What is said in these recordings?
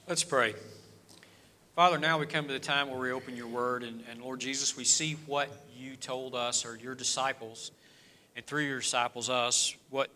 Let's pray. Father, now we come to the time where we open your word, and Lord Jesus, we see what you told us, or your disciples, and through your disciples, us, what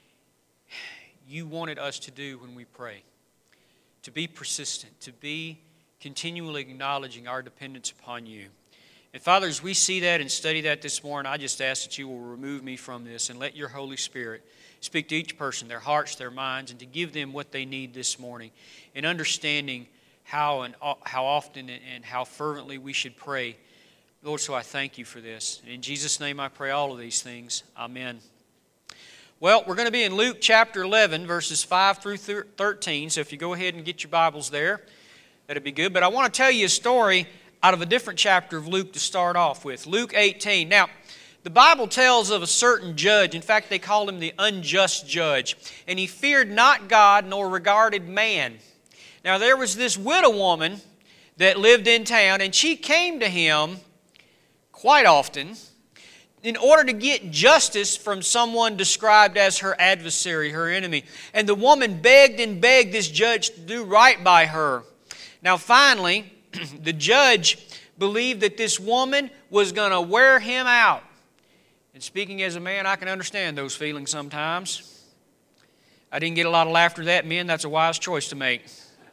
you wanted us to do when we pray. To be persistent, to be continually acknowledging our dependence upon you. And Father, as we see that and study that this morning, I just ask that you will remove me from this and let your Holy Spirit speak to each person, their hearts, their minds, and to give them what they need this morning in understanding how often and how fervently we should pray. Lord, so I thank you for this. In Jesus' name I pray all of these things. Amen. Well, we're going to be in Luke chapter 11, verses 5 through 13. So if you go ahead and get your Bibles there, that'd be good. But I want to tell you a story out of a different chapter of Luke to start off with. Luke 18. Now, the Bible tells of a certain judge. In fact, they called him the unjust judge. And he feared not God nor regarded man. Now, there was this widow woman that lived in town, and she came to him quite often in order to get justice from someone described as her adversary, her enemy. And the woman begged and begged this judge to do right by her. Now, finally, the judge believed that this woman was going to wear him out. And speaking as a man, I can understand those feelings sometimes. I didn't get a lot of laughter at that. Men, that's a wise choice to make.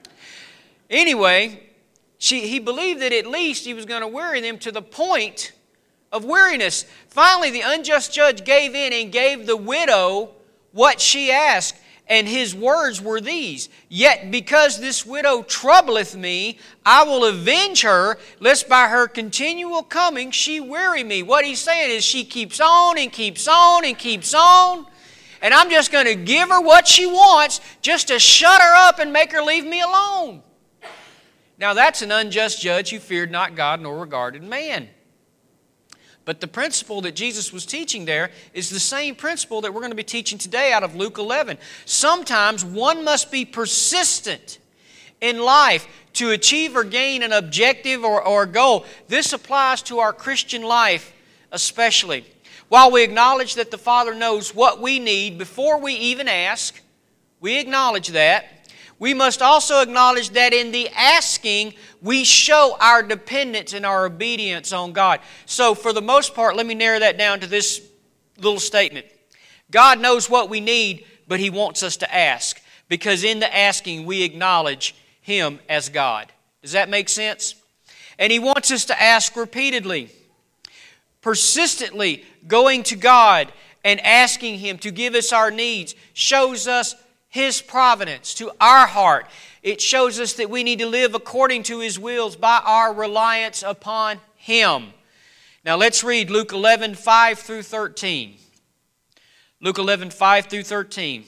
Anyway, he believed that at least he was going to weary them to the point of weariness. Finally, the unjust judge gave in and gave the widow what she asked. And his words were these: "Yet because this widow troubleth me, I will avenge her, lest by her continual coming she weary me." What he's saying is she keeps on and keeps on and keeps on. And I'm just going to give her what she wants just to shut her up and make her leave me alone. Now that's an unjust judge who feared not God nor regarded man. But the principle that Jesus was teaching there is the same principle that we're going to be teaching today out of Luke 11. Sometimes one must be persistent in life to achieve or gain an objective or a goal. This applies to our Christian life especially. While we acknowledge that the Father knows what we need before we even ask, we acknowledge that. We must also acknowledge that in the asking, we show our dependence and our obedience on God. So for the most part, let me narrow that down to this little statement. God knows what we need, but He wants us to ask, because in the asking, we acknowledge Him as God. Does that make sense? And He wants us to ask repeatedly, persistently going to God and asking Him to give us our needs shows us His providence to our heart. It shows us that we need to live according to His wills by our reliance upon Him. Now let's read Luke 11, 5 through 13. Luke 11, 5 through 13.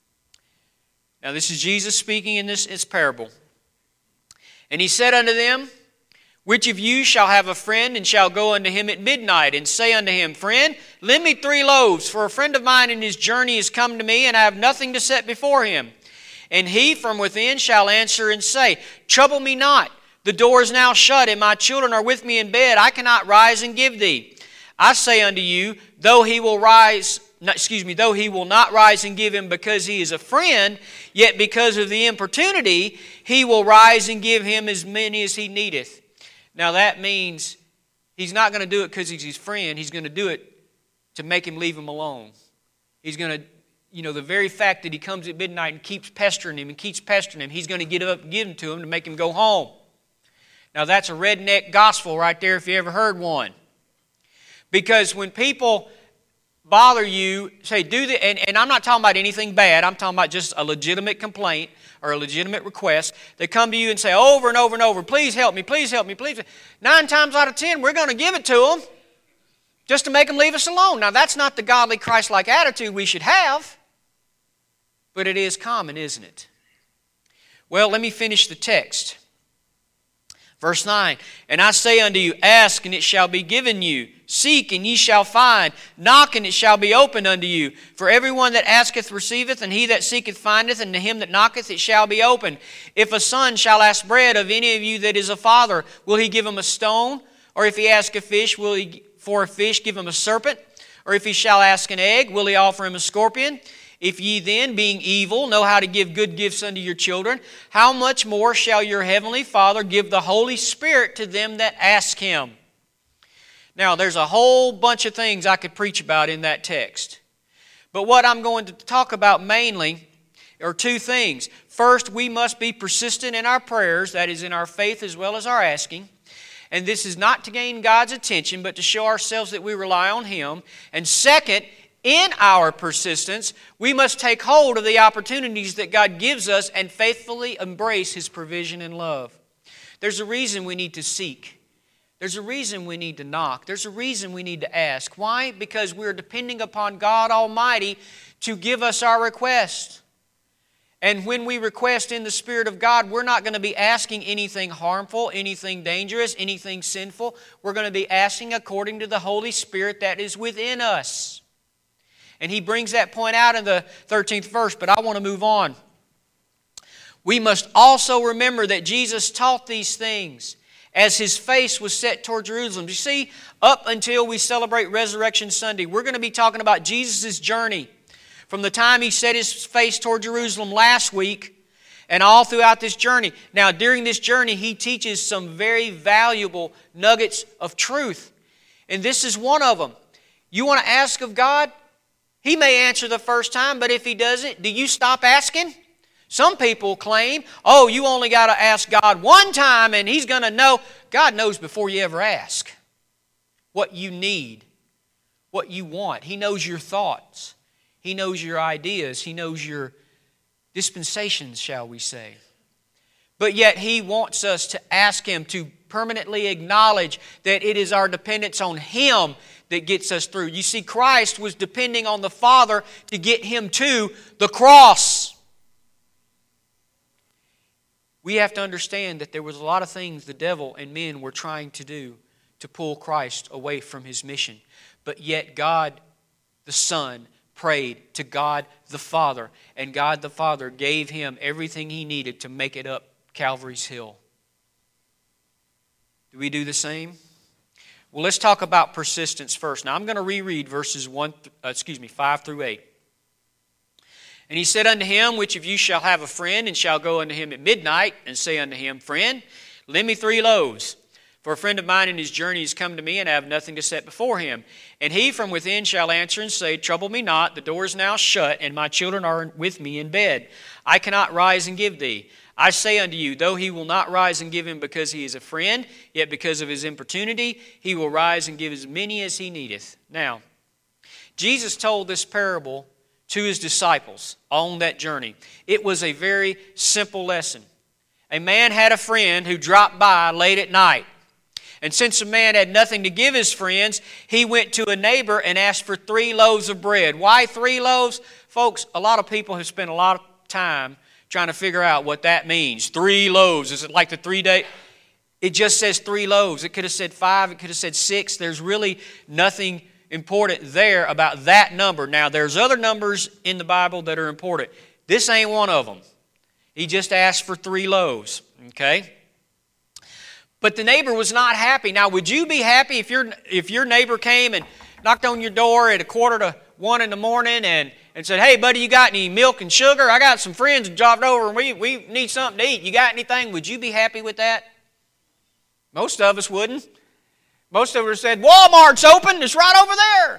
Now this is Jesus speaking in this parable. "And He said unto them, Which of you shall have a friend, and shall go unto him at midnight, and say unto him, Friend, lend me 3 loaves, for a friend of mine in his journey is come to me, and I have nothing to set before him. And he from within shall answer and say, Trouble me not, the door is now shut, and my children are with me in bed, I cannot rise and give thee. I say unto you, though he will not rise and give him because he is a friend, yet because of the importunity, he will rise and give him as many as he needeth." Now that means He's not going to do it because He's his friend. He's going to do it to make him leave him alone. He's going to, the very fact that he comes at midnight and keeps pestering him, He's going to get up and give him to him to make him go home. Now that's a redneck gospel right there if you ever heard one. Because when people bother you, say, do the, and I'm not talking about anything bad, I'm talking about just a legitimate complaint or a legitimate request. They come to you and say over and over and over, please help me, please help me, please. 9 times out of 10, we're going to give it to them just to make them leave us alone. Now that's not the godly Christ-like attitude we should have, but it is common, isn't it? Well, let me finish the text. Verse 9, "And I say unto you, ask, and it shall be given you. Seek, and ye shall find. Knock, and it shall be opened unto you. For everyone that asketh receiveth, and he that seeketh findeth, and to him that knocketh it shall be opened. If a son shall ask bread of any of you that is a father, will he give him a stone? Or if he ask a fish, will he for a fish give him a serpent? Or if he shall ask an egg, will he offer him a scorpion? If ye then, being evil, know how to give good gifts unto your children, how much more shall your heavenly Father give the Holy Spirit to them that ask Him? Now, there's a whole bunch of things I could preach about in that text. But what I'm going to talk about mainly are two things. First, we must be persistent in our prayers, that is, in our faith as well as our asking. And this is not to gain God's attention, but to show ourselves that we rely on Him. And second, in our persistence, we must take hold of the opportunities that God gives us and faithfully embrace His provision and love. There's a reason we need to seek. There's a reason we need to knock. There's a reason we need to ask. Why? Because we're depending upon God Almighty to give us our request. And when we request in the Spirit of God, we're not going to be asking anything harmful, anything dangerous, anything sinful. We're going to be asking according to the Holy Spirit that is within us. And he brings that point out in the 13th verse, but I want to move on. We must also remember that Jesus taught these things as His face was set toward Jerusalem. You see, up until we celebrate Resurrection Sunday, we're going to be talking about Jesus' journey from the time He set His face toward Jerusalem last week and all throughout this journey. Now, during this journey, He teaches some very valuable nuggets of truth. And this is one of them. You want to ask of God? He may answer the first time, but if He doesn't, do you stop asking? Some people claim, oh, you only got to ask God one time and He's going to know. God knows before you ever ask what you need, what you want. He knows your thoughts. He knows your ideas. He knows your dispensations, shall we say. But yet He wants us to ask Him, to permanently acknowledge that it is our dependence on Him that gets us through. You see, Christ was depending on the Father to get Him to the cross. We have to understand that there was a lot of things the devil and men were trying to do to pull Christ away from His mission. But yet God the Son prayed to God the Father, and God the Father gave Him everything He needed to make it up Calvary's Hill. Do we do the same? Well, let's talk about persistence first. Now, I'm going to reread verses 5 through 8. And he said unto him, which of you shall have a friend, and shall go unto him at midnight, and say unto him, Friend, lend me 3 loaves. For a friend of mine in his journey is come to me, and I have nothing to set before him. And he from within shall answer and say, Trouble me not, the door is now shut, and my children are with me in bed. I cannot rise and give thee. I say unto you, though he will not rise and give him because he is a friend, yet because of his importunity, he will rise and give as many as he needeth. Now, Jesus told this parable to His disciples on that journey. It was a very simple lesson. A man had a friend who dropped by late at night. And since the man had nothing to give his friends, he went to a neighbor and asked for 3 loaves of bread. Why 3 loaves? Folks, a lot of people have spent a lot of time trying to figure out what that means. 3 loaves. Is it like the 3-day? It just says 3 loaves. It could have said 5. It could have said 6. There's really nothing important there about that number. Now, there's other numbers in the Bible that are important. This ain't one of them. He just asked for 3 loaves. Okay? But the neighbor was not happy. Now, would you be happy if your neighbor came and knocked on your door at 1:45 in the morning and said, Hey, buddy, you got any milk and sugar? I got some friends that dropped over and we need something to eat. You got anything? Would you be happy with that? Most of us wouldn't. Most of us said, Walmart's open. It's right over there.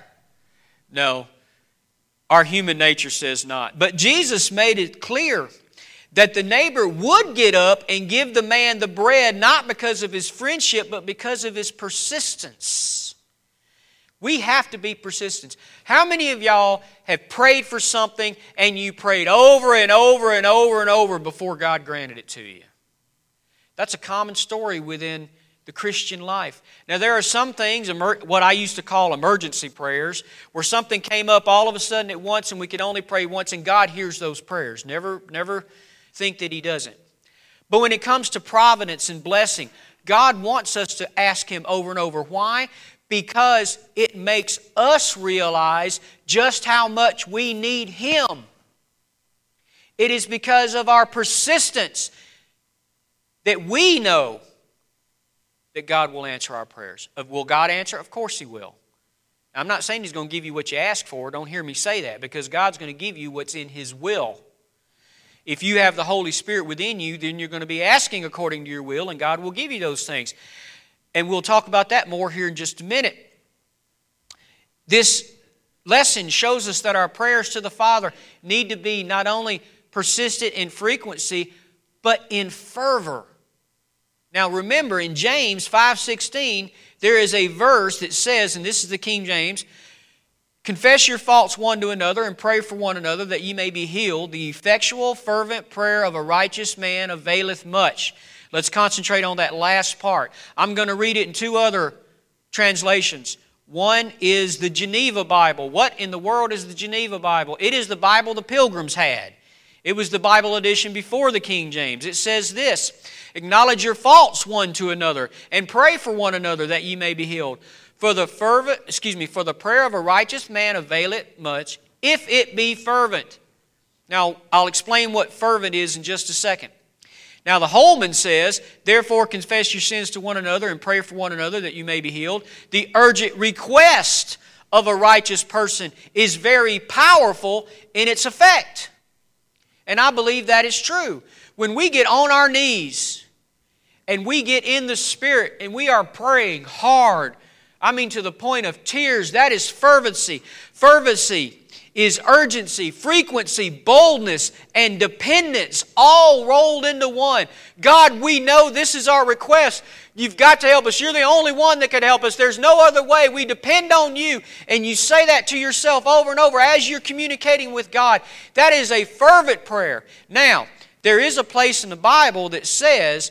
No, our human nature says not. But Jesus made it clear that the neighbor would get up and give the man the bread, not because of his friendship, but because of his persistence. We have to be persistent. How many of y'all have prayed for something and you prayed over and over and over and over before God granted it to you? That's a common story within the Christian life. Now, there are some things, what I used to call emergency prayers, where something came up all of a sudden at once and we could only pray once, and God hears those prayers. Never think that He doesn't. But when it comes to providence and blessing, God wants us to ask Him over and over. Why? Because it makes us realize just how much we need Him. It is because of our persistence that we know that God will answer our prayers. Will God answer? Of course He will. I'm not saying He's going to give you what you ask for. Don't hear me say that, because God's going to give you what's in His will. If you have the Holy Spirit within you, then you're going to be asking according to your will, and God will give you those things. And we'll talk about that more here in just a minute. This lesson shows us that our prayers to the Father need to be not only persistent in frequency, but in fervor. Now remember, in James 5:16, there is a verse that says, and this is the King James, confess your faults one to another and pray for one another that ye may be healed. The effectual, fervent prayer of a righteous man availeth much. Let's concentrate on that last part. I'm going to read it in two other translations. One is the Geneva Bible. What in the world is the Geneva Bible? It is the Bible the Pilgrims had. It was the Bible edition before the King James. It says this, acknowledge your faults one to another and pray for one another that ye may be healed. For the prayer of a righteous man availeth much, if it be fervent. Now, I'll explain what fervent is in just a second. Now, the Holman says, therefore confess your sins to one another and pray for one another that you may be healed. The urgent request of a righteous person is very powerful in its effect. And I believe that is true. When we get on our knees and we get in the Spirit and we are praying hard, I mean to the point of tears, that is fervency. Fervency is urgency, frequency, boldness, and dependence all rolled into one. God, we know this is our request. You've got to help us. You're the only one that can help us. There's no other way. We depend on you. And you say that to yourself over and over as you're communicating with God. That is a fervent prayer. Now, there is a place in the Bible that says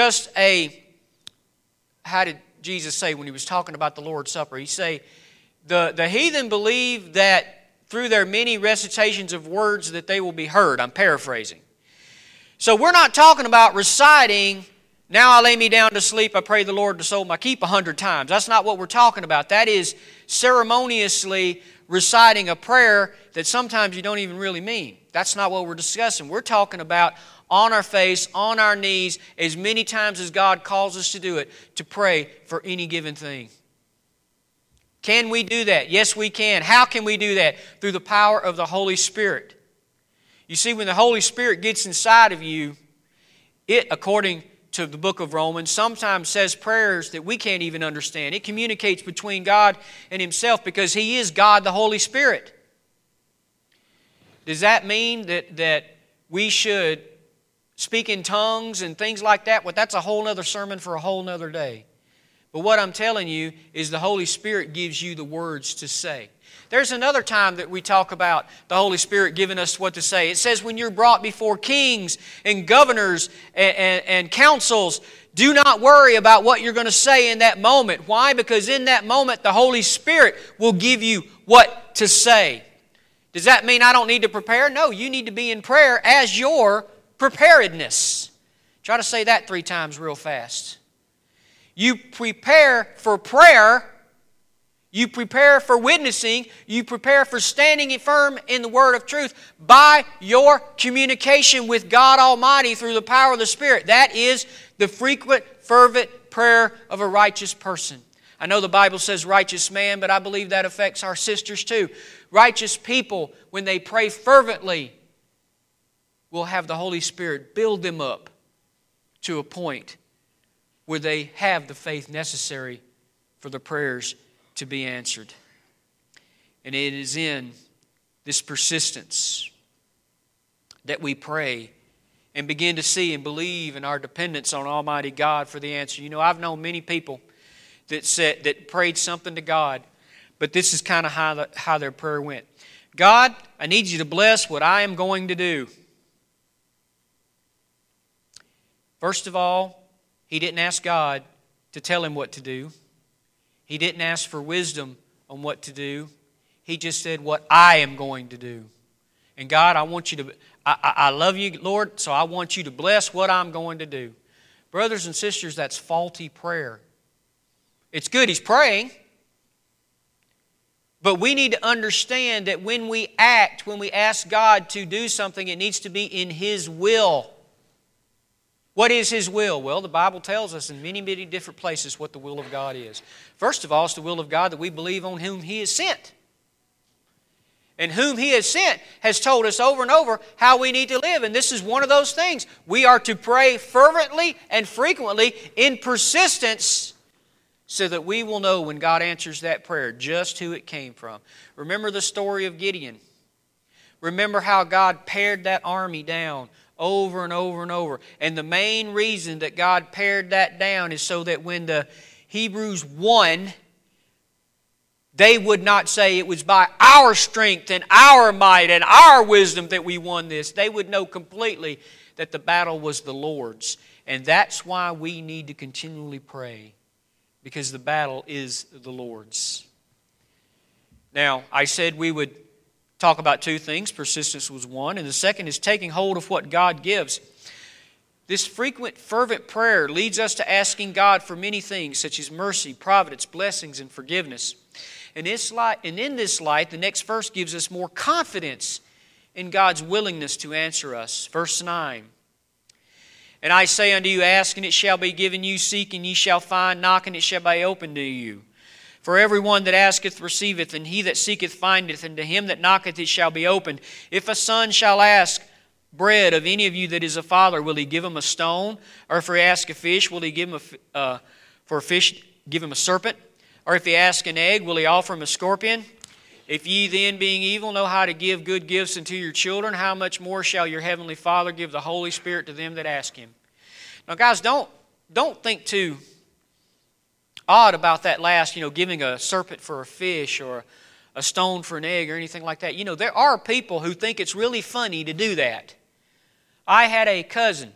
how did Jesus say when He was talking about the Lord's Supper? He say, the heathen believe that through their many recitations of words that they will be heard. I'm paraphrasing. So we're not talking about reciting, now I lay me down to sleep, I pray the Lord to soul my keep 100 times. That's not what we're talking about. That is ceremoniously reciting a prayer that sometimes you don't even really mean. That's not what we're discussing. We're talking about on our face, on our knees, as many times as God calls us to do it, to pray for any given thing. Can we do that? Yes, we can. How can we do that? Through the power of the Holy Spirit. You see, when the Holy Spirit gets inside of you, it, according to the book of Romans, sometimes says prayers that we can't even understand. It communicates between God and Himself because He is God, the Holy Spirit. Does that mean that we should speak in tongues and things like that? Well, that's a whole other sermon for a whole other day. But what I'm telling you is the Holy Spirit gives you the words to say. There's another time that we talk about the Holy Spirit giving us what to say. It says when you're brought before kings and governors and councils, do not worry about what you're going to say in that moment. Why? Because in that moment, the Holy Spirit will give you what to say. Does that mean I don't need to prepare? No, you need to be in prayer as your preparedness. Try to say that 3 times real fast. You prepare for prayer, you prepare for witnessing, you prepare for standing firm in the word of truth by your communication with God Almighty through the power of the Spirit. That is the frequent, fervent prayer of a righteous person. I know the Bible says righteous man, but I believe that affects our sisters too. Righteous people, when they pray fervently, will have the Holy Spirit build them up to a point where they have the faith necessary for the prayers to be answered. And it is in this persistence that we pray and begin to see and believe in our dependence on Almighty God for the answer. You know, I've known many people that prayed something to God, but this is kind of how their prayer went. God, I need you to bless what I am going to do. First of all, he didn't ask God to tell him what to do. He didn't ask for wisdom on what to do. He just said, what I am going to do. And God, I want you to, I love you, Lord, so I want you to bless what I'm going to do. Brothers and sisters, that's faulty prayer. It's good he's praying. But we need to understand that when we act, when we ask God to do something, it needs to be in His will. What is His will? Well, the Bible tells us in many, many different places what the will of God is. First of all, it's the will of God that we believe on whom He has sent. And whom He has sent has told us over and over how we need to live. And this is one of those things. We are to pray fervently and frequently in persistence so that we will know when God answers that prayer just who it came from. Remember the story of Gideon. Remember how God pared that army down over and over and over. And the main reason that God pared that down is so that when the Hebrews won, they would not say it was by our strength and our might and our wisdom that we won this. They would know completely that the battle was the Lord's. And that's why we need to continually pray, because the battle is the Lord's. Now, I said we would talk about two things. Persistence was one, and the second is taking hold of what God gives. This frequent, fervent prayer leads us to asking God for many things, such as mercy, providence, blessings, and forgiveness. And in this light, the next verse gives us more confidence in God's willingness to answer us. Verse 9. And I say unto you, ask and it shall be given you, seek and ye shall find, knock and it shall be opened to you. For everyone that asketh receiveth, and he that seeketh findeth, and to him that knocketh it shall be opened. If a son shall ask bread of any of you that is a father, will he give him a stone? Or if he ask a fish, will he give him for a fish give him a serpent? Or if he ask an egg, will he offer him a scorpion? If ye then, being evil, know how to give good gifts unto your children, how much more shall your heavenly Father give the Holy Spirit to them that ask Him? Now, guys, don't think too odd about that last, giving a serpent for a fish or a stone for an egg or anything like that. There are people who think it's really funny to do that. I had a cousin.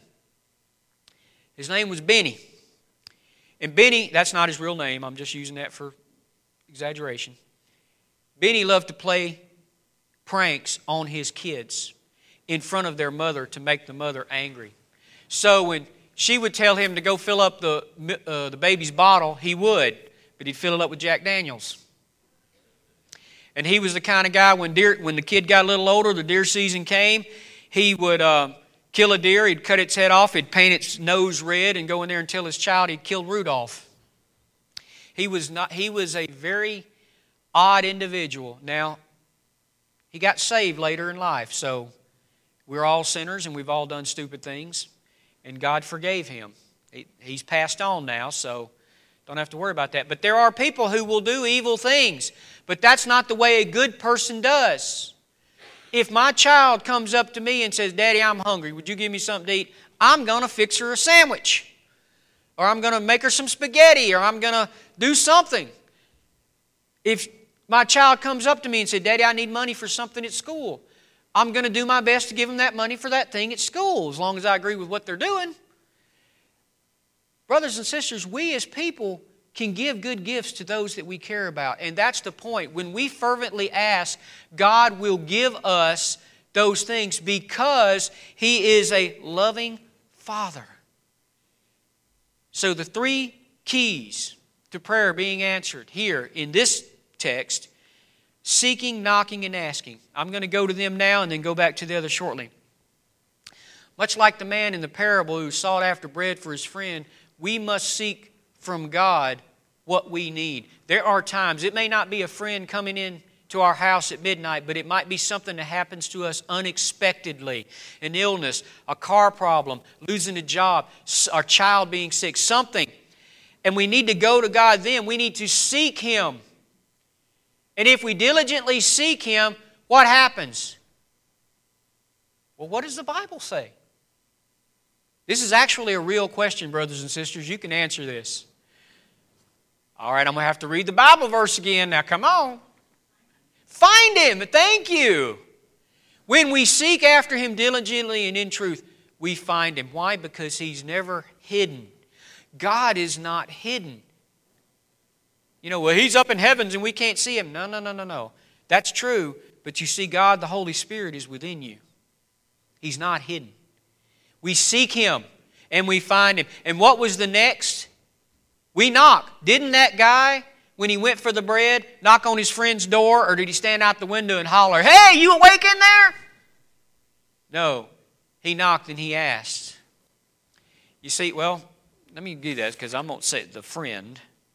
His name was Benny. And Benny, that's not his real name. I'm just using that for exaggeration. Benny loved to play pranks on his kids in front of their mother to make the mother angry. So when she would tell him to go fill up the baby's bottle, he would, but he'd fill it up with Jack Daniels. And he was the kind of guy when the kid got a little older, the deer season came, he would kill a deer, he'd cut its head off, he'd paint its nose red and go in there and tell his child he'd killed Rudolph. He was a very odd individual. Now, he got saved later in life, so we're all sinners and we've all done stupid things, and God forgave him. He's passed on now, so don't have to worry about that. But there are people who will do evil things, but that's not the way a good person does. If my child comes up to me and says, Daddy, I'm hungry, would you give me something to eat? I'm going to fix her a sandwich. Or I'm going to make her some spaghetti. Or I'm going to do something. If my child comes up to me and says, Daddy, I need money for something at school, I'm going to do my best to give them that money for that thing at school, as long as I agree with what they're doing. Brothers and sisters, we as people can give good gifts to those that we care about. And that's the point. When we fervently ask, God will give us those things because He is a loving Father. So the three keys to prayer being answered here in this text: seeking, knocking, and asking. I'm going to go to them now and then go back to the other shortly. Much like the man in the parable who sought after bread for his friend, we must seek from God what we need. There are times, it may not be a friend coming in to our house at midnight, but it might be something that happens to us unexpectedly. An illness, a car problem, losing a job, our child being sick, something. And we need to go to God then. We need to seek Him. And if we diligently seek Him, what happens? Well, what does the Bible say? This is actually a real question, brothers and sisters. You can answer this. All right, I'm going to have to read the Bible verse again. Now, come on. Find Him. Thank you. When we seek after Him diligently and in truth, we find Him. Why? Because He's never hidden. God is not hidden. Well, He's up in heavens and we can't see Him. No. That's true, but you see, God, the Holy Spirit, is within you. He's not hidden. We seek Him and we find Him. And what was the next? We knock. Didn't that guy, when he went for the bread, knock on his friend's door, or did he stand out the window and holler, Hey, you awake in there? No. He knocked and he asked. You see, well, let me do that because I'm going to say the friend.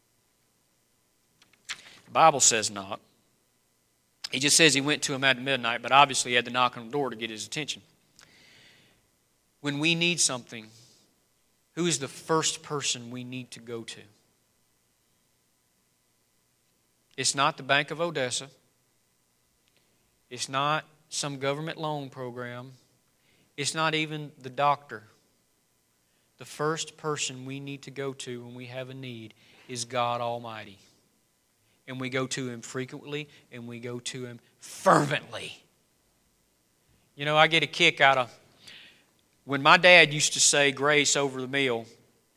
The Bible says knock. He just says he went to him at midnight, but obviously he had to knock on the door to get his attention. When we need something, who is the first person we need to go to? It's not the Bank of Odessa. It's not some government loan program. It's not even the doctor. The first person we need to go to when we have a need is God Almighty. And we go to Him frequently, and we go to Him fervently. You know, I get a kick out of when my dad used to say grace over the meal.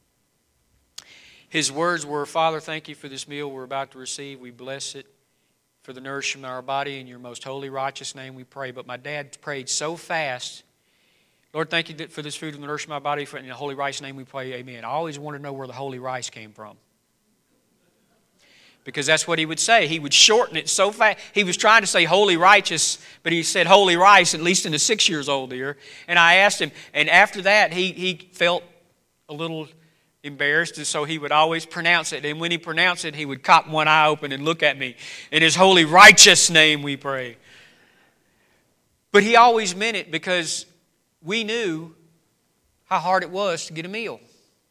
His words were, Father, thank you for this meal we're about to receive. We bless it for the nourishment of our body. In your most holy, righteous name we pray. But my dad prayed so fast, Lord, thank you for this food and the nourishment of my body. In the holy, righteous name we pray, amen. I always wanted to know where the holy rice came from. Because that's what he would say. He would shorten it so fast. He was trying to say holy righteous, but he said holy rice, at least in the 6 years old ear. And I asked him, and after that, he felt a little embarrassed, and so he would always pronounce it. And when he pronounced it, he would cop one eye open and look at me. In His holy righteous name we pray. But he always meant it because we knew how hard it was to get a meal.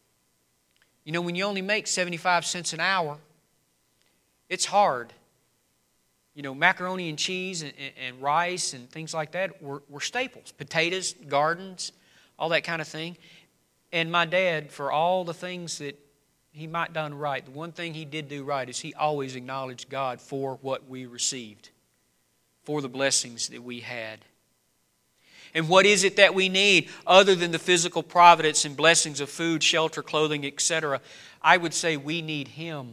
You know, when you only make 75 cents an hour, it's hard. You know, macaroni and cheese and rice and things like that were staples. Potatoes, gardens, all that kind of thing. And my dad, for all the things that he might have done right, the one thing he did do right is he always acknowledged God for what we received, for the blessings that we had. And what is it that we need other than the physical providence and blessings of food, shelter, clothing, etc.? I would say we need Him.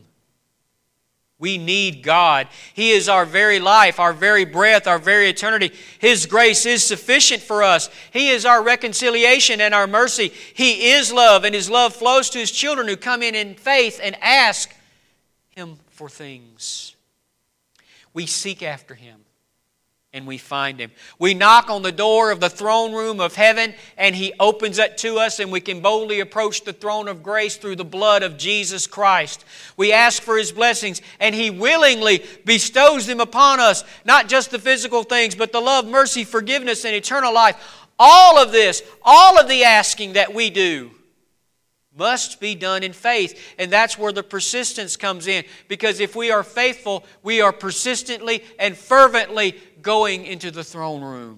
We need God. He is our very life, our very breath, our very eternity. His grace is sufficient for us. He is our reconciliation and our mercy. He is love, and His love flows to His children who come in faith and ask Him for things. We seek after Him, and we find Him. We knock on the door of the throne room of heaven, and He opens it to us, and we can boldly approach the throne of grace through the blood of Jesus Christ. We ask for His blessings, and He willingly bestows them upon us, not just the physical things, but the love, mercy, forgiveness, and eternal life. All of this, all of the asking that we do must be done in faith. And that's where the persistence comes in. Because if we are faithful, we are persistently and fervently going into the throne room.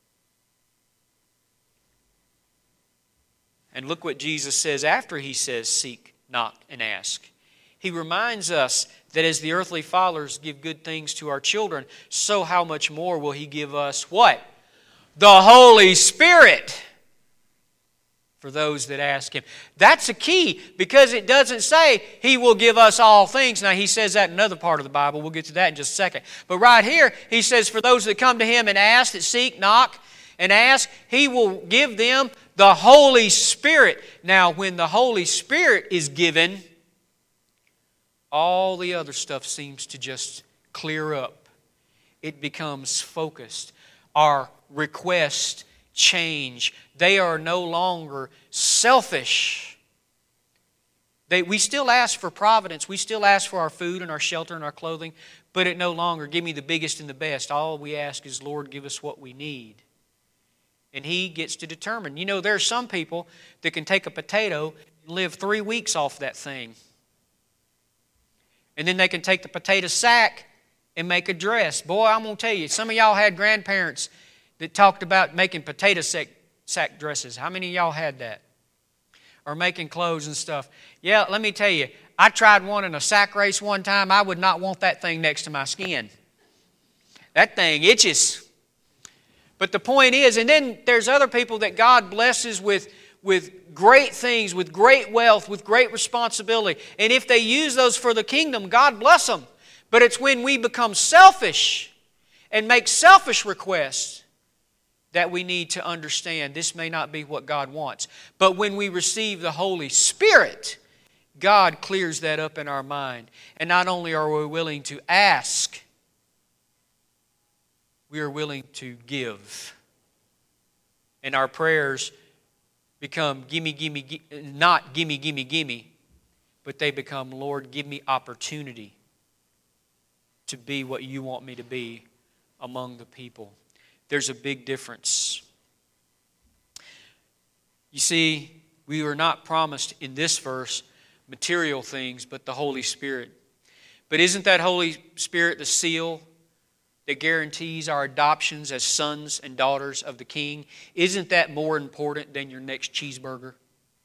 And look what Jesus says after He says, seek, knock, and ask. He reminds us that as the earthly fathers give good things to our children, so how much more will He give us what? The Holy Spirit. For those that ask Him. That's a key, because it doesn't say He will give us all things. Now, He says that in another part of the Bible. We'll get to that in just a second. But right here, He says for those that come to Him and ask, that seek, knock, and ask, He will give them the Holy Spirit. Now, when the Holy Spirit is given, all the other stuff seems to just clear up. It becomes focused. Our request change. They are no longer selfish. We still ask for providence. We still ask for our food and our shelter and our clothing, but it no longer, give me the biggest and the best. All we ask is, Lord, give us what we need. And He gets to determine. You know, there are some people that can take a potato and live 3 weeks off that thing. And then they can take the potato sack and make a dress. Boy, I'm going to tell you, some of y'all had grandparents that talked about making potato sack dresses. How many of y'all had that? Or making clothes and stuff. Yeah, let me tell you, I tried one in a sack race one time. I would not want that thing next to my skin. That thing itches. But the point is, and then there's other people that God blesses with great things, with great wealth, with great responsibility. And if they use those for the kingdom, God bless them. But it's when we become selfish and make selfish requests that we need to understand this may not be what God wants. But when we receive the Holy Spirit, God clears that up in our mind. And not only are we willing to ask, we are willing to give. And our prayers become not gimme, but they become, Lord, give me opportunity to be what you want me to be among the people. There's a big difference. You see, we were not promised in this verse material things, but the Holy Spirit. But isn't that Holy Spirit the seal that guarantees our adoptions as sons and daughters of the King? Isn't that more important than your next cheeseburger?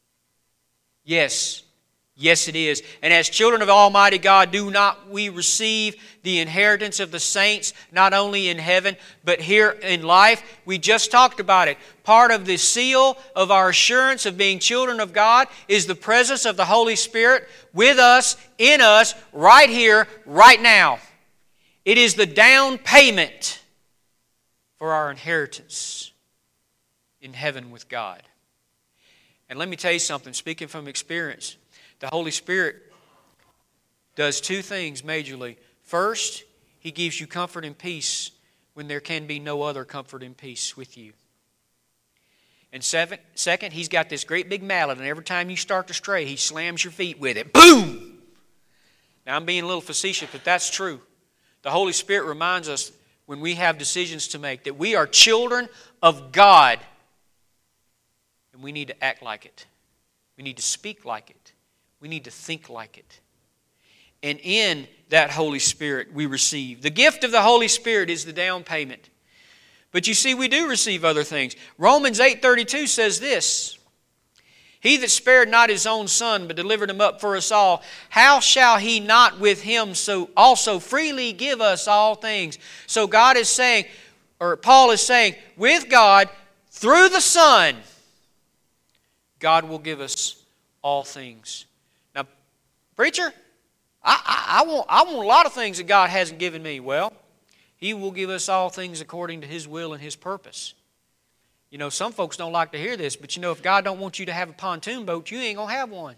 Yes. Yes, it is. And as children of Almighty God, do not we receive the inheritance of the saints, not only in heaven, but here in life? We just talked about it. Part of the seal of our assurance of being children of God is the presence of the Holy Spirit with us, in us, right here, right now. It is the down payment for our inheritance in heaven with God. And let me tell you something, speaking from experience, the Holy Spirit does two things majorly. First, He gives you comfort and peace when there can be no other comfort and peace with you. And second, He's got this great big mallet, and every time you start to stray, He slams your feet with it. Boom! Now, I'm being a little facetious, but that's true. The Holy Spirit reminds us when we have decisions to make that we are children of God, and we need to act like it. We need to speak like it. We need to think like it. And in that Holy Spirit we receive. The gift of the Holy Spirit is the down payment. But you see, we do receive other things. Romans 8:32 says this, He that spared not His own Son, but delivered Him up for us all, how shall He not with Him so also freely give us all things? So God is saying, or Paul is saying, with God, through the Son, God will give us all things. Now, preacher, I want a lot of things that God hasn't given me. Well, He will give us all things according to His will and His purpose. You know, some folks don't like to hear this, but you know, if God don't want you to have a pontoon boat, you ain't going to have one.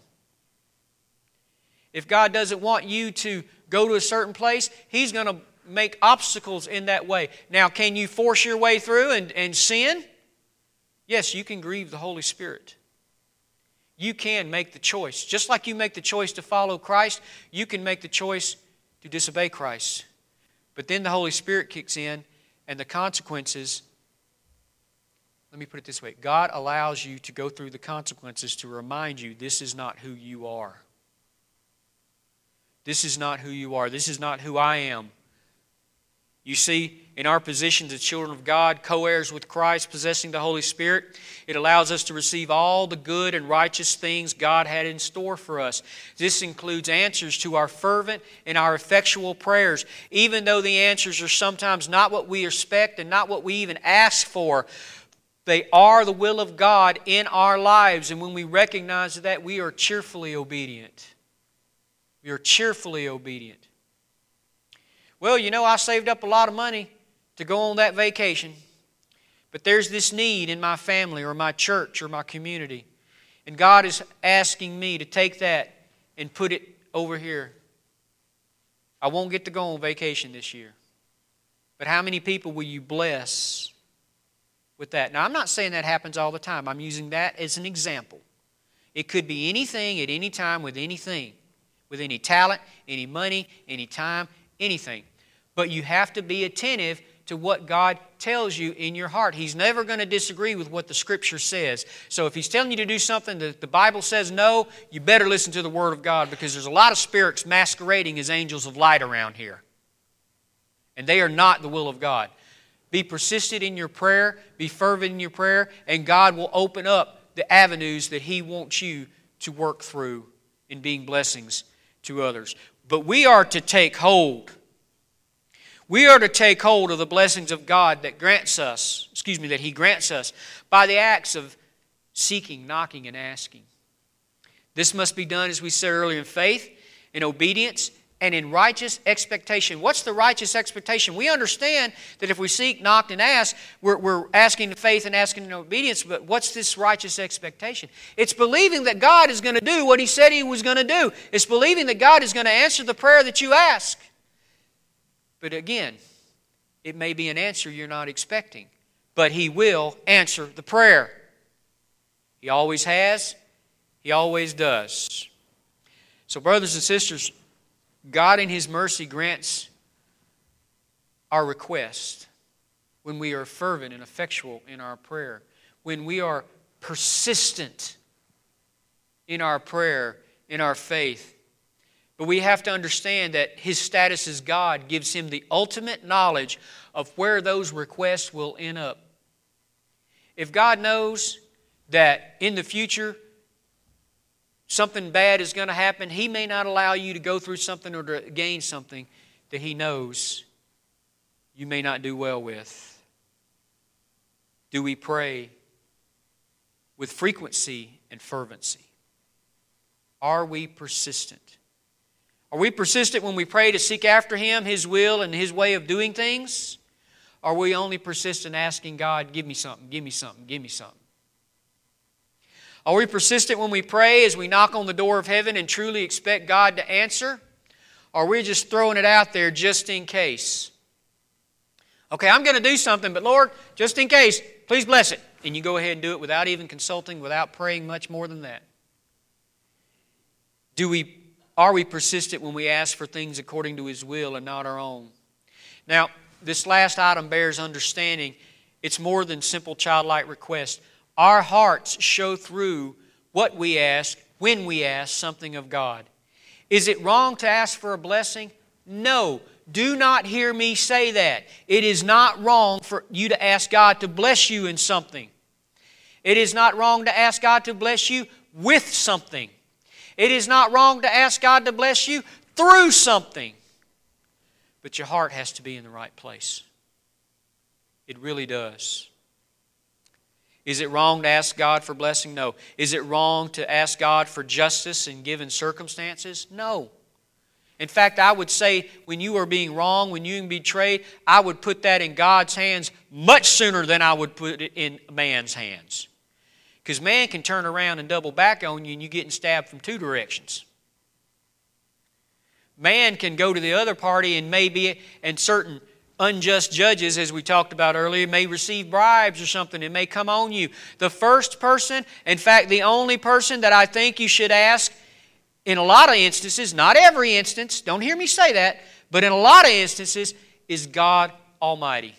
If God doesn't want you to go to a certain place, He's going to make obstacles in that way. Now, can you force your way through and sin? Yes, you can grieve the Holy Spirit. You can make the choice. Just like you make the choice to follow Christ, you can make the choice to disobey Christ. But then the Holy Spirit kicks in, and the consequences, let me put it this way, God allows you to go through the consequences to remind you this is not who you are. This is not who you are. This is not who I am. You see, in our positions as children of God, co-heirs with Christ, possessing the Holy Spirit, it allows us to receive all the good and righteous things God had in store for us. This includes answers to our fervent and our effectual prayers. Even though the answers are sometimes not what we expect and not what we even ask for, they are the will of God in our lives. And when we recognize that, we are cheerfully obedient. We are cheerfully obedient. Well, you know, I saved up a lot of money to go on that vacation, but there's this need in my family or my church or my community, and God is asking me to take that and put it over here. I won't get to go on vacation this year, but how many people will you bless with that? Now, I'm not saying that happens all the time. I'm using that as an example. It could be anything at any time with anything, with any talent, any money, any time, anything. But you have to be attentive to what God tells you in your heart. He's never going to disagree with what the Scripture says. So if He's telling you to do something that the Bible says no, you better listen to the Word of God, because there's a lot of spirits masquerading as angels of light around here. And they are not the will of God. Be persistent in your prayer, be fervent in your prayer, and God will open up the avenues that He wants you to work through in being blessings to others. But we are to take hold. We are to take hold of the blessings of God that that He grants us by the acts of seeking, knocking, and asking. This must be done, as we said earlier, in faith, in obedience, and in righteous expectation. What's the righteous expectation? We understand that if we seek, knock, and ask, we're asking in faith and asking in obedience, but what's this righteous expectation? It's believing that God is going to do what He said He was going to do. It's believing that God is going to answer the prayer that you ask. But again, it may be an answer you're not expecting, but He will answer the prayer. He always has. He always does. So, brothers and sisters, God in His mercy grants our request when we are fervent and effectual in our prayer, when we are persistent in our prayer, in our faith. But we have to understand that His status as God gives Him the ultimate knowledge of where those requests will end up. If God knows that in the future something bad is going to happen, He may not allow you to go through something or to gain something that He knows you may not do well with. Do we pray with frequency and fervency? Are we persistent? Are we persistent when we pray to seek after Him, His will, and His way of doing things? Or are we only persistent asking God, give me something, give me something, give me something? Are we persistent when we pray as we knock on the door of heaven and truly expect God to answer? Or are we just throwing it out there just in case? Okay, I'm going to do something, but Lord, just in case, please bless it. And you go ahead and do it without even consulting, without praying much more than that. Are we persistent when we ask for things according to His will and not our own? Now, this last item bears understanding. It's more than simple childlike request. Our hearts show through what we ask when we ask something of God. Is it wrong to ask for a blessing? No. Do not hear me say that. It is not wrong for you to ask God to bless you in something. It is not wrong to ask God to bless you with something. It is not wrong to ask God to bless you through something. But your heart has to be in the right place. It really does. Is it wrong to ask God for blessing? No. Is it wrong to ask God for justice in given circumstances? No. In fact, I would say when you are being wronged, when you're being betrayed, I would put that in God's hands much sooner than I would put it in man's hands. Because man can turn around and double back on you and you're getting stabbed from two directions. Man can go to the other party and certain unjust judges, as we talked about earlier, may receive bribes or something. It may come on you. The first person, in fact, the only person that I think you should ask in a lot of instances, not every instance, don't hear me say that, but in a lot of instances, is God Almighty.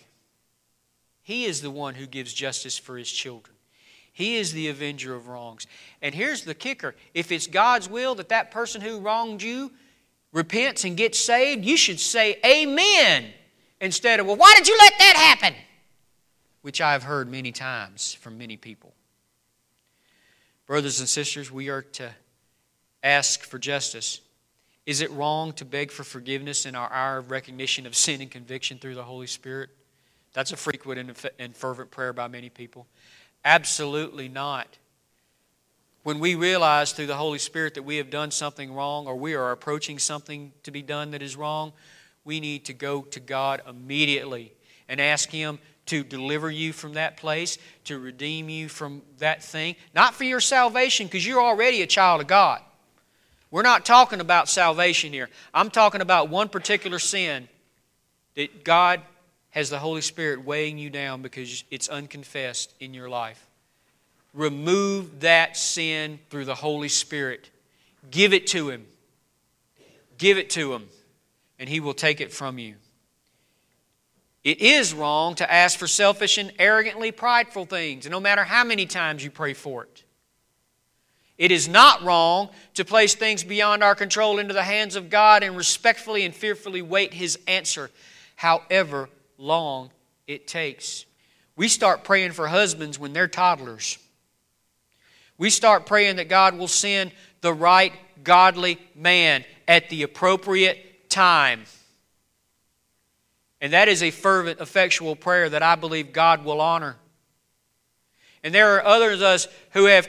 He is the one who gives justice for His children. He is the avenger of wrongs. And here's the kicker. If it's God's will that that person who wronged you repents and gets saved, you should say amen instead of, well, why did you let that happen? Which I've heard many times from many people. Brothers and sisters, we are to ask for justice. Is it wrong to beg for forgiveness in our hour of recognition of sin and conviction through the Holy Spirit? That's a frequent and fervent prayer by many people. Absolutely not. When we realize through the Holy Spirit that we have done something wrong or we are approaching something to be done that is wrong, we need to go to God immediately and ask Him to deliver you from that place, to redeem you from that thing. Not for your salvation, because you're already a child of God. We're not talking about salvation here. I'm talking about one particular sin that God has the Holy Spirit weighing you down because it's unconfessed in your life. Remove that sin through the Holy Spirit. Give it to Him. Give it to Him, and He will take it from you. It is wrong to ask for selfish and arrogantly prideful things, no matter how many times you pray for it. It is not wrong to place things beyond our control into the hands of God and respectfully and fearfully wait His answer, however long it takes. We start praying for husbands when they're toddlers. We start praying that God will send the right godly man at the appropriate time. And that is a fervent, effectual prayer that I believe God will honor. And there are others of us who have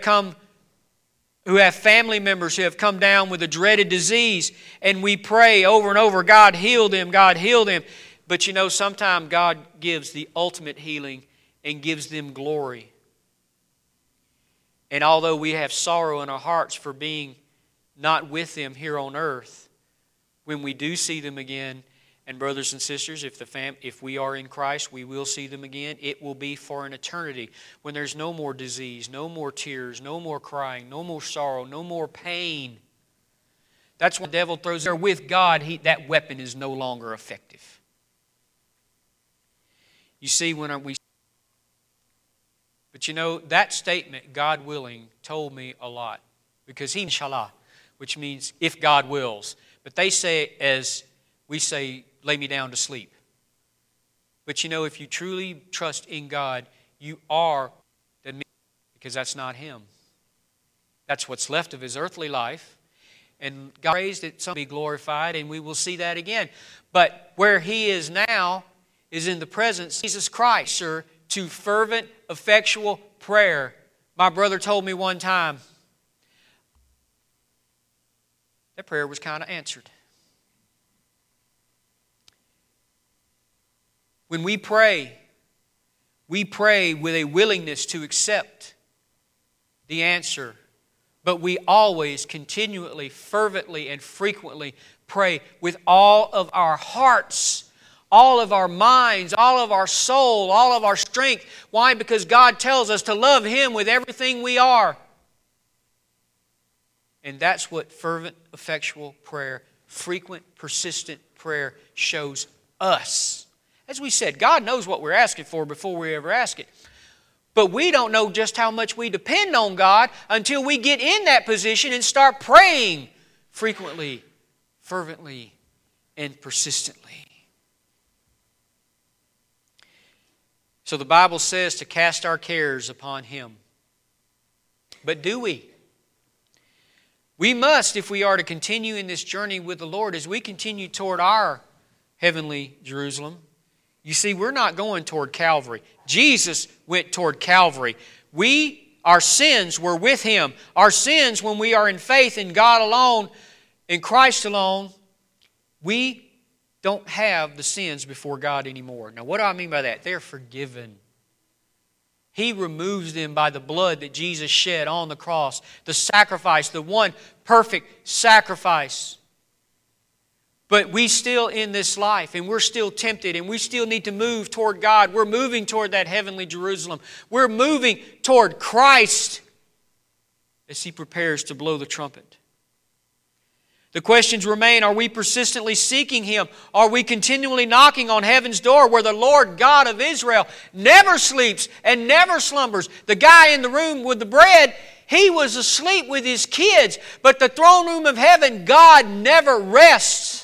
family members who have come down with a dreaded disease, and we pray over and over, God heal them, God heal them. But you know, sometimes God gives the ultimate healing and gives them glory. And although we have sorrow in our hearts for being not with them here on earth, when we do see them again And brothers and sisters, if we are in Christ, we will see them again. It will be for an eternity when there's no more disease, no more tears, no more crying, no more sorrow, no more pain. That's when the devil throws there with God, that weapon is no longer effective. You see, but you know, that statement, God willing, told me a lot. Because he, inshallah, which means if God wills. But they say it as we say, lay me down to sleep. But you know, if you truly trust in God, you are, because that's not Him. That's what's left of His earthly life. And God prays that some be glorified, and we will see that again. But where He is now is in the presence of Jesus Christ, sir, to fervent, effectual prayer. My brother told me one time, that prayer was kind of answered. When we pray with a willingness to accept the answer. But we always, continually, fervently, and frequently pray with all of our hearts, all of our minds, all of our soul, all of our strength. Why? Because God tells us to love Him with everything we are. And that's what fervent, effectual prayer, frequent, persistent prayer shows us. As we said, God knows what we're asking for before we ever ask it. But we don't know just how much we depend on God until we get in that position and start praying frequently, fervently, and persistently. So the Bible says to cast our cares upon Him. But do we? We must, if we are to continue in this journey with the Lord, as we continue toward our heavenly Jerusalem. You see, we're not going toward Calvary. Jesus went toward Calvary. Our sins were with Him. Our sins, when we are in faith in God alone, in Christ alone, we don't have the sins before God anymore. Now, what do I mean by that? They're forgiven. He removes them by the blood that Jesus shed on the cross. The sacrifice, the one perfect sacrifice. But we still in this life, and we're still tempted, and we still need to move toward God. We're moving toward that heavenly Jerusalem. We're moving toward Christ as He prepares to blow the trumpet. The questions remain, are we persistently seeking Him? Are we continually knocking on heaven's door where the Lord God of Israel never sleeps and never slumbers? The guy in the room with the bread, he was asleep with his kids, but the throne room of heaven, God never rests.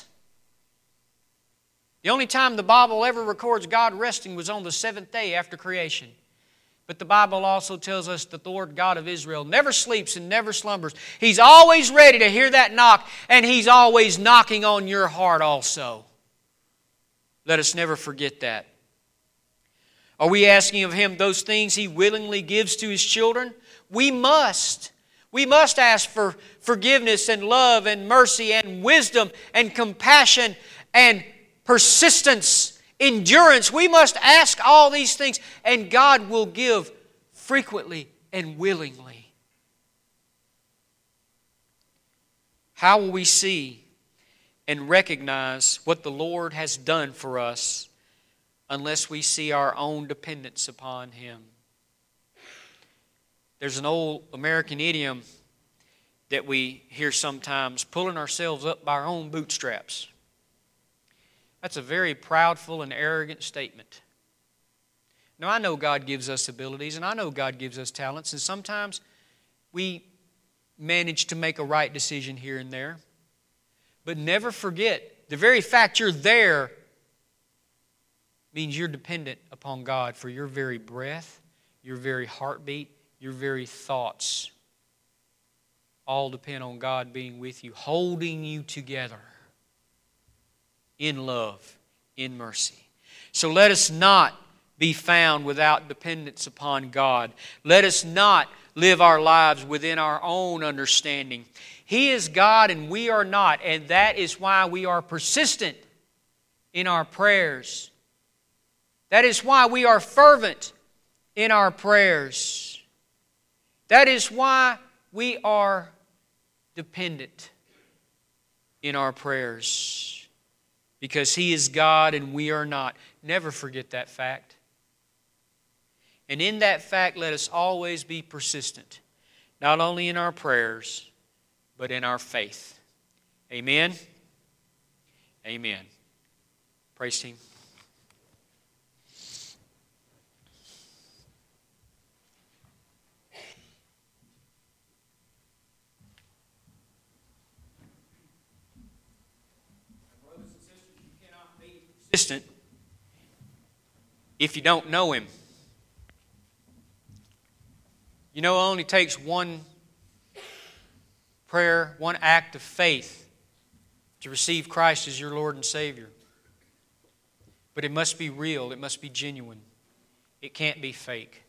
The only time the Bible ever records God resting was on the seventh day after creation. But the Bible also tells us that the Lord God of Israel never sleeps and never slumbers. He's always ready to hear that knock, and He's always knocking on your heart also. Let us never forget that. Are we asking of Him those things He willingly gives to His children? We must. We must ask for forgiveness and love and mercy and wisdom and compassion and persistence, endurance. We must ask all these things, and God will give frequently and willingly. How will we see and recognize what the Lord has done for us unless we see our own dependence upon Him? There's an old American idiom that we hear sometimes, pulling ourselves up by our own bootstraps. That's a very proudful and arrogant statement. Now, I know God gives us abilities, and I know God gives us talents, and sometimes we manage to make a right decision here and there. But never forget, the very fact you're there means you're dependent upon God for your very breath, your very heartbeat, your very thoughts. All depend on God being with you, holding you together. In love, in mercy. So let us not be found without dependence upon God. Let us not live our lives within our own understanding. He is God and we are not, and that is why we are persistent in our prayers. That is why we are fervent in our prayers. That is why we are dependent in our prayers. because He is God and we are not. Never forget that fact. And in that fact, let us always be persistent, not only in our prayers, but in our faith. Amen? Amen. Praise Him. Brothers and sisters, you cannot be persistent if you don't know Him. You know, it only takes one prayer, one act of faith to receive Christ as your Lord and Savior. But it must be real. It must be genuine. It can't be fake.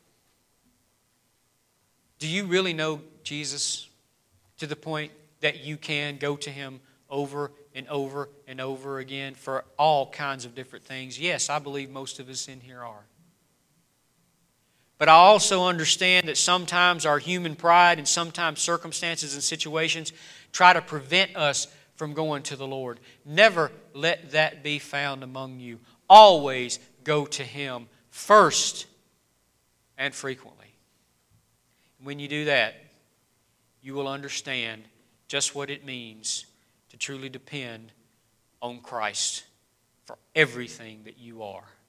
Do you really know Jesus to the point that you can go to Him over and over and over again for all kinds of different things? Yes, I believe most of us in here are. But I also understand that sometimes our human pride and sometimes circumstances and situations try to prevent us from going to the Lord. Never let that be found among you. Always go to Him first and frequently. When you do that, you will understand just what it means to truly depend on Christ for everything that you are.